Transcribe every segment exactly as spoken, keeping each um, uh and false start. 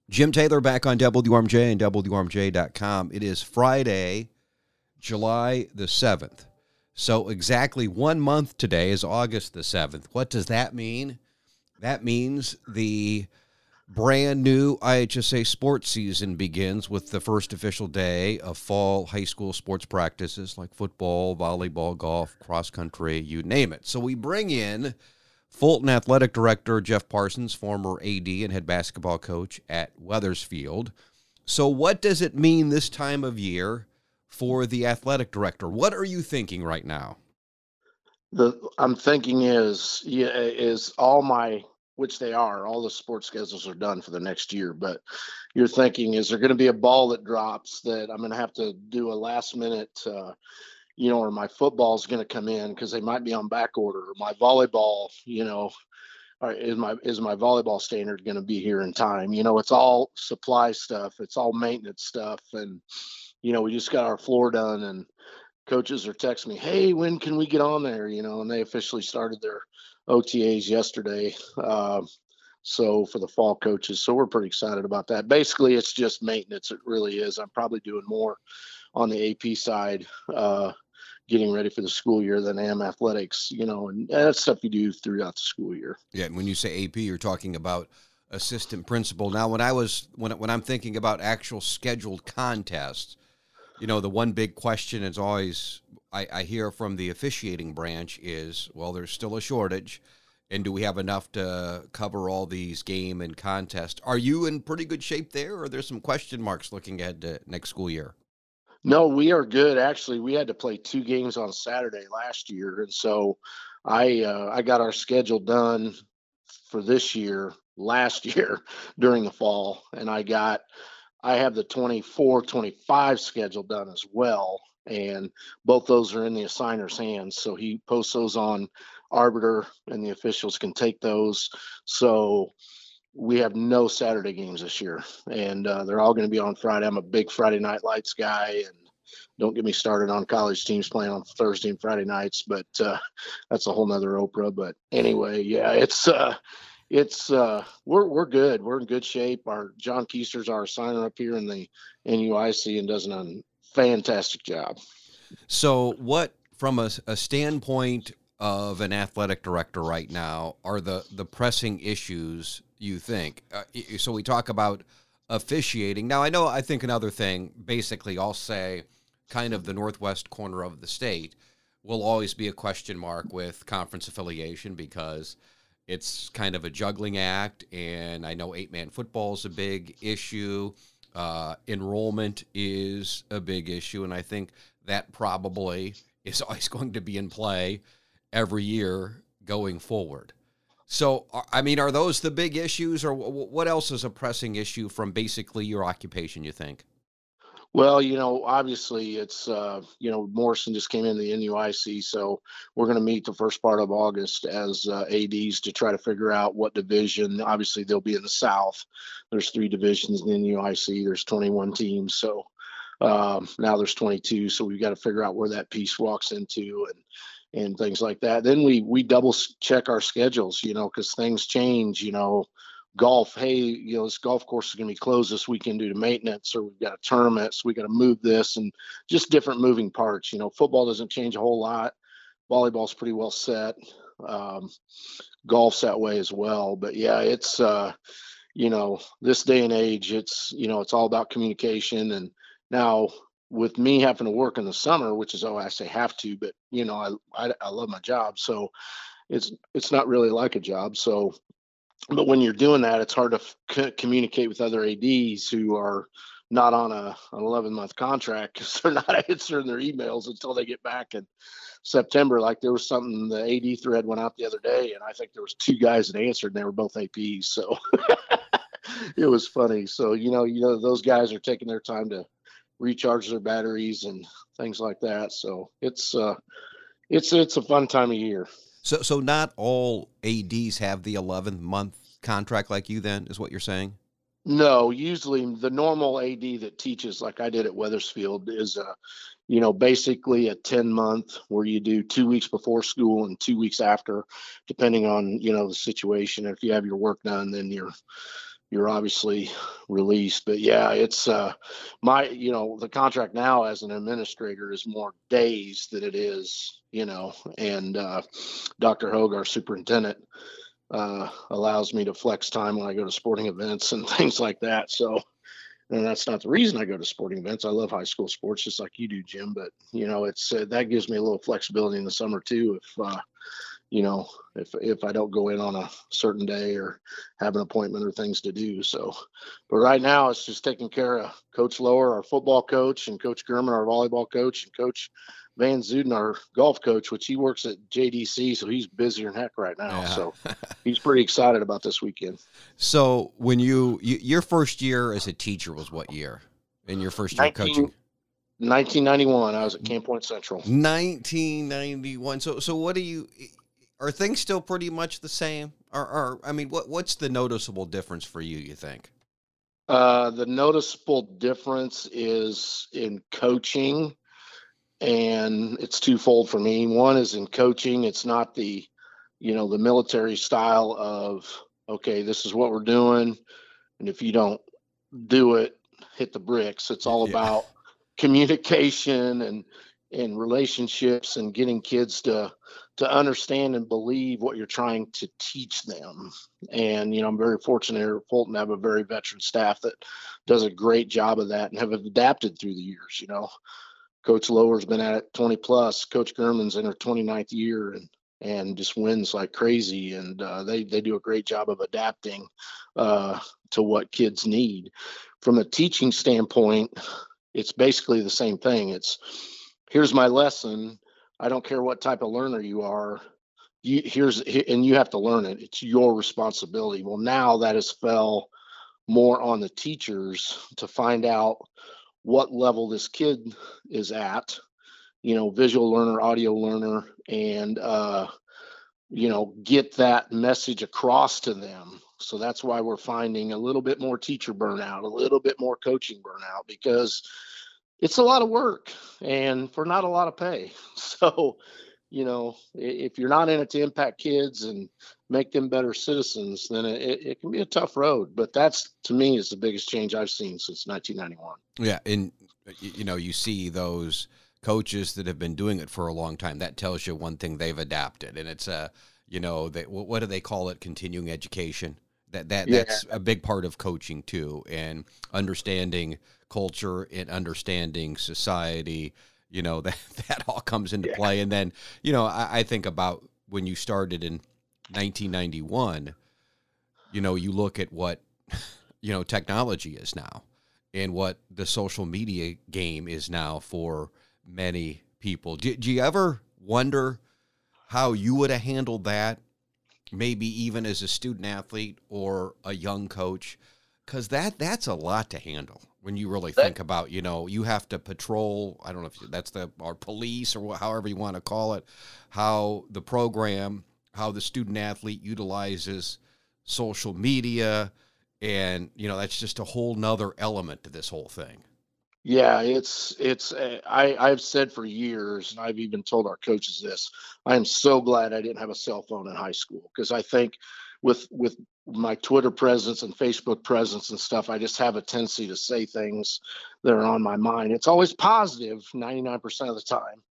Jim Taylor back on W R M J and W R M J dot com. It is Friday, July the seventh. So exactly one month today is August the seventh. What does that mean? That means the brand new I H S A sports season begins with the first official day of fall high school sports practices like football, volleyball, golf, cross country, you name it. So we bring in Fulton Athletic Director Jeff Parsons, former A D and head basketball coach at Wethersfield. So what does it mean this time of year for the athletic director? What are you thinking right now? The I'm thinking is yeah is all my which they are all the sports schedules are done for the next year. But you're thinking, is there going to be a ball that drops that I'm going to have to do a last minute, uh, you know, or my football's going to come in because they might be on back order, or my volleyball, you know, or is my is my volleyball standard going to be here in time? You know, it's all supply stuff, it's all maintenance stuff, and you know, we just got our floor done and coaches are texting me, "Hey, when can we get on there?" You know, and they officially started their O T As yesterday. Uh, so for the fall coaches, so we're pretty excited about that. Basically, it's just maintenance. It really is. I'm probably doing more on the A P side, uh, getting ready for the school year than I am athletics. You know, and that's stuff you do throughout the school year. Yeah, and when you say A P, you're talking about assistant principal. Now, when I was when when I'm thinking about actual scheduled contests, you know, the one big question is always I, I hear from the officiating branch is, well, there's still a shortage, and do we have enough to cover all these game and contest? Are you in pretty good shape there, or are there some question marks looking ahead to next school year? No, we are good. Actually, we had to play two games on Saturday last year, and so I uh, I got our schedule done for this year last year during the fall, and I got I have the twenty-four twenty-five schedule done as well, and both those are in the assigner's hands. So he posts those on Arbiter, and the officials can take those. So we have no Saturday games this year, and uh, they're all going to be on Friday. I'm a big Friday Night Lights guy, and don't get me started on college teams playing on Thursday and Friday nights, but uh, that's a whole nother Oprah. But anyway, yeah, it's uh, it's uh, we're we're good. We're in good shape. Our John Keister's our signer up here in the N U I C and does a fantastic job. So, what from a, a standpoint of an athletic director right now are the the pressing issues you think? Uh, i- so we talk about officiating. Now, I know I think another thing. Basically, I'll say kind of the northwest corner of the state will always be a question mark with conference affiliation because it's kind of a juggling act, and I know eight-man football is a big issue. Uh, enrollment is a big issue, and I think that probably is always going to be in play every year going forward. So, are- I mean, are those the big issues, or wh- wh- what else is a pressing issue from basically your occupation, you think? Well, you know, obviously it's uh, you know, Morrison just came in the N U I C, so we're going to meet the first part of August as uh, A Ds to try to figure out what division. Obviously, they'll be in the South. There's three divisions in the N U I C. There's twenty-one teams, so um, now there's twenty-two. So we've got to figure out where that piece walks into and and things like that. Then we we double check our schedules, you know, because things change, you know, golf, hey, you know, this golf course is going to be closed this weekend due to maintenance, or we've got a tournament, so we got to move this, and just different moving parts. You know, football doesn't change a whole lot. Volleyball's pretty well set. Um, Golf's that way as well. But yeah, it's, uh, you know, this day and age, it's, you know, it's all about communication. And now with me having to work in the summer, which is, oh, I say have to, but, you know, I, I, I love my job. So it's, it's not really like a job. So but when you're doing that, it's hard to c- communicate with other A Ds who are not on a an eleven month contract because they're not answering their emails until they get back in September. Like there was something the A D thread went out the other day, and I think there was two guys that answered, and they were both A Ps. So it was funny. So you know, you know, those guys are taking their time to recharge their batteries and things like that. So it's uh, it's it's a fun time of year. So, so not all A Ds have the eleven month contract like you. Then is what you're saying? No, usually the normal A D that teaches, like I did at Weathersfield, is a, you know, basically a ten month where you do two weeks before school and two weeks after, depending on, you know, the situation. If you have your work done, then you're you're obviously released. But yeah, it's uh, my, you know, the contract now as an administrator is more days than it is, you know, and uh, Doctor Hogue, our superintendent, uh, allows me to flex time when I go to sporting events and things like that. So, and that's not the reason I go to sporting events. I love high school sports just like you do, Jim. But you know, it's uh, that gives me a little flexibility in the summer too. If uh, you know, if if I don't go in on a certain day or have an appointment or things to do. So, but right now it's just taking care of Coach Lower, our football coach, and Coach Gurman, our volleyball coach, and Coach Van Zuden, our golf coach, which he works at J D C, so he's busier than heck right now. Yeah. So he's pretty excited about this weekend. So when you, you your first year as a teacher was what year? In your first year nineteen, coaching? nineteen ninety-one, I was at Camp Point Central. nineteen ninety-one. So so what do you? Are things still pretty much the same? Or, or I mean, what what's the noticeable difference for you, you think? Uh, the noticeable difference is in coaching, and it's twofold for me. One is in coaching. It's not the, you know, the military style of, okay, this is what we're doing, and if you don't do it, hit the bricks. It's all Yeah. about communication and and relationships and getting kids to to understand and believe what you're trying to teach them. And you know, I'm very fortunate here at Fulton to have a very veteran staff that does a great job of that and have adapted through the years. You know, Coach Lower's been at it twenty plus. Coach Gurman's in her twenty-ninth year and and just wins like crazy. And uh, they they do a great job of adapting uh, to what kids need. From a teaching standpoint, it's basically the same thing. It's here's my lesson. I don't care what type of learner you are. You here's and you have to learn it. It's your responsibility. Well, now that has fell more on the teachers to find out what level this kid is at, you know, visual learner, audio learner, and uh, you know, get that message across to them. So that's why we're finding a little bit more teacher burnout, a little bit more coaching burnout, because it's a lot of work and for not a lot of pay. So, you know, if you're not in it to impact kids and make them better citizens, then it, it can be a tough road. But that's, to me, is the biggest change I've seen since nineteen ninety-one. Yeah, and you know, you see those coaches that have been doing it for a long time. That tells you one thing: they've adapted, and it's a, you know, they, what do they call it? Continuing education. That that Yeah. that's a big part of coaching too, and understanding culture and understanding society. You know, that that all comes into Yeah. play. And then, you know, I, I think about when you started in nineteen ninety-one. You know, you look at what you know technology is now, and what the social media game is now for many people. Do, do you ever wonder how you would have handled that? Maybe even as a student athlete or a young coach, because that that's a lot to handle when you really think about, you know, you have to patrol. I don't know if that's the or police or however you want to call it, how the program, how the student athlete utilizes social media. And, you know, that's just a whole nother element to this whole thing. Yeah, it's it's uh, I I've said for years, and I've even told our coaches this. I am so glad I didn't have a cell phone in high school, because I think with with my Twitter presence and Facebook presence and stuff, I just have a tendency to say things that are on my mind. It's always positive ninety-nine percent of the time,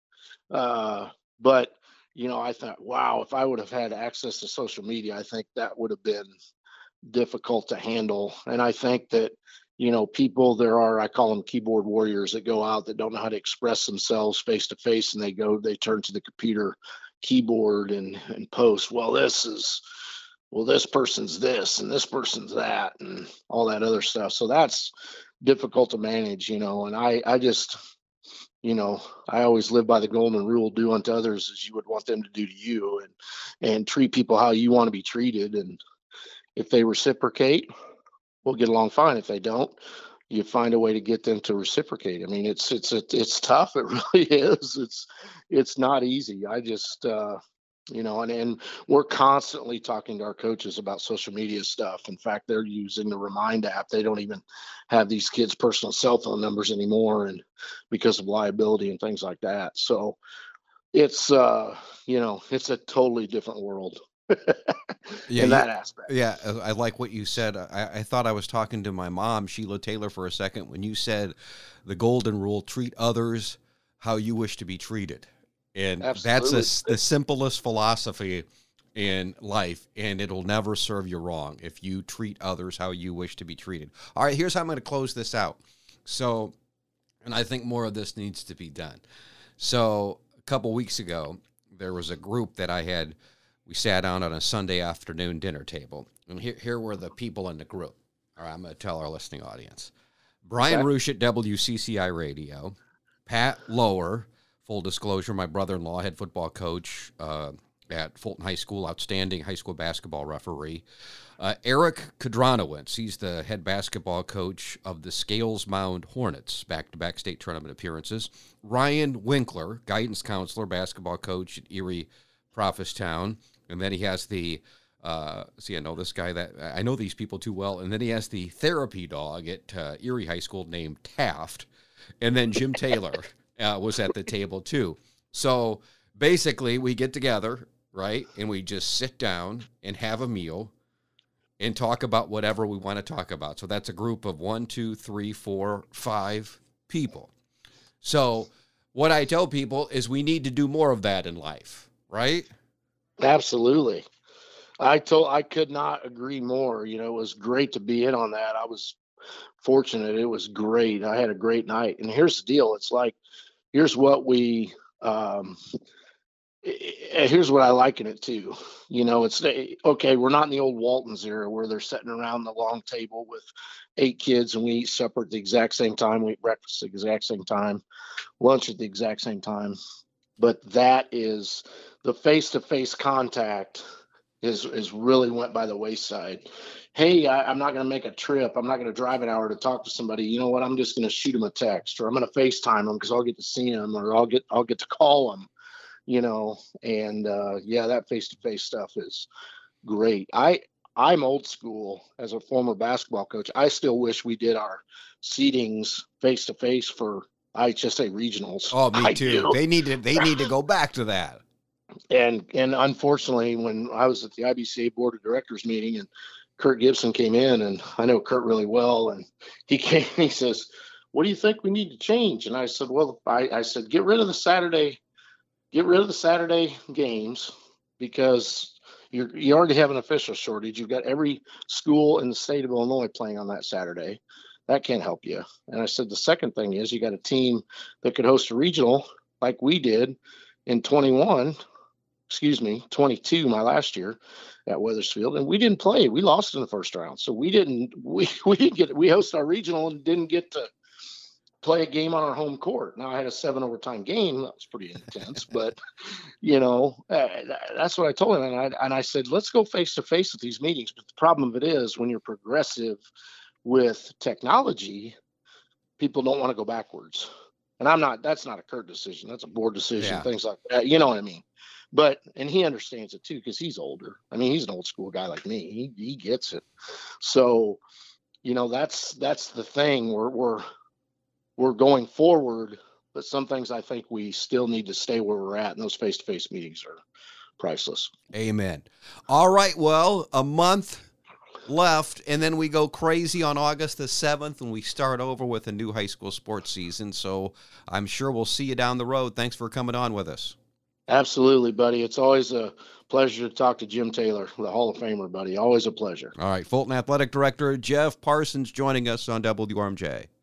uh, but you know, I thought, wow, if I would have had access to social media, I think that would have been difficult to handle. And I think that, you know, people, there are, I call them keyboard warriors that go out that don't know how to express themselves face to face, and they go, they turn to the computer keyboard and, and post, well, this is, well, this person's this and this person's that and all that other stuff. So that's difficult to manage, you know, and I, I just, you know, I always live by the golden rule: do unto others as you would want them to do to you, and, and treat people how you want to be treated. And if they reciprocate, we'll get along fine. If they don't, you find a way to get them to reciprocate. I mean, it's it's it's, it's tough. It really is. It's it's not easy. I just uh, you know, and and we're constantly talking to our coaches about social media stuff. In fact, they're using the Remind app. They don't even have these kids' personal cell phone numbers anymore, and because of liability and things like that. So it's uh, you know, it's a totally different world. Yeah, in you, that aspect. yeah, I I like what you said. I, I thought I was talking to my mom, Sheila Taylor, for a second when you said the golden rule: treat others how you wish to be treated, and that's a, Absolutely. s- the simplest philosophy in life, and it'll never serve you wrong if you treat others how you wish to be treated. All right, here's how I'm going to close this out. So, and I think more of this needs to be done. So, a couple weeks ago, there was a group that I had. We sat down on a Sunday afternoon dinner table, and here, here were the people in the group. All right, I'm going to tell our listening audience. Brian Okay. Roosh at W C C I Radio, Pat Lower, full disclosure, my brother-in-law, head football coach uh, at Fulton High School, outstanding high school basketball referee. Uh, Eric Kadranowicz, he's the head basketball coach of the Scales Mound Hornets, back-to-back state tournament appearances. Ryan Winkler, guidance counselor, basketball coach at Erie Prophetstown. And then he has the, uh, see, I know this guy, that I know these people too well. And then he has the therapy dog at uh, Erie High School named Taft. And then Jim Taylor uh, was at the table too. So basically we get together, right? And we just sit down and have a meal and talk about whatever we want to talk about. So that's a group of one, two, three, four, five people. So what I tell people is we need to do more of that in life, right? Absolutely. I told I could not agree more. You know, it was great to be in on that. I was fortunate. It was great. I had a great night. And here's the deal. It's like, here's what we um i- i- here's what I like in it too. You know, it's the- okay, we're not in the old Waltons era where they're sitting around the long table with eight kids and we eat supper at the exact same time, we eat breakfast at the exact same time, lunch at the exact same time. But that is the face-to-face contact is is really went by the wayside. Hey, I, I'm not going to make a trip. I'm not going to drive an hour to talk to somebody. You know what? I'm just going to shoot them a text, or I'm going to FaceTime them because I'll get to see them, or I'll get I'll get to call them. You know, and uh, yeah, that face-to-face stuff is great. I I'm old school as a former basketball coach. I still wish we did our seatings face-to-face for I H S A regionals. Oh, me I too. do. They need to, they need to go back to that. And and unfortunately, when I was at the I B C A board of directors meeting and Kurt Gibson came in, and I know Kurt really well, and he came, he says, "What do you think we need to change?" And I said, "Well, I, I said, get rid of the Saturday, get rid of the Saturday games because you you already have an official shortage. You've got every school in the state of Illinois playing on that Saturday. That can't help you." And I said, the second thing is you got a team that could host a regional like we did in twenty-one. Excuse me, twenty-two, my last year at Weathersfield, and we didn't play. We lost in the first round, so we didn't. We we didn't get. We hosted our regional and didn't get to play a game on our home court. Now I had a seven overtime game. That was pretty intense, but you know uh, that's what I told him, and I and I said, let's go face to face with these meetings. But the problem of it is when you're progressive with technology, people don't want to go backwards. And I'm not. That's not a Kurt decision. That's a board decision. Yeah. Things like that. You know what I mean? But and he understands it too because he's older. I mean, he's an old school guy like me. He he gets it. So, you know, that's that's the thing. We're we're we're going forward, but some things I think we still need to stay where we're at, and those face to face meetings are priceless. Amen. All right. Well, a month left, and then we go crazy on August the seventh, and we start over with a new high school sports season. So I'm sure we'll see you down the road. Thanks for coming on with us. Absolutely, buddy. It's always a pleasure to talk to Jim Taylor, the Hall of Famer, buddy. Always a pleasure. All right. Fulton Athletic Director Jeff Parsons joining us on W R M J.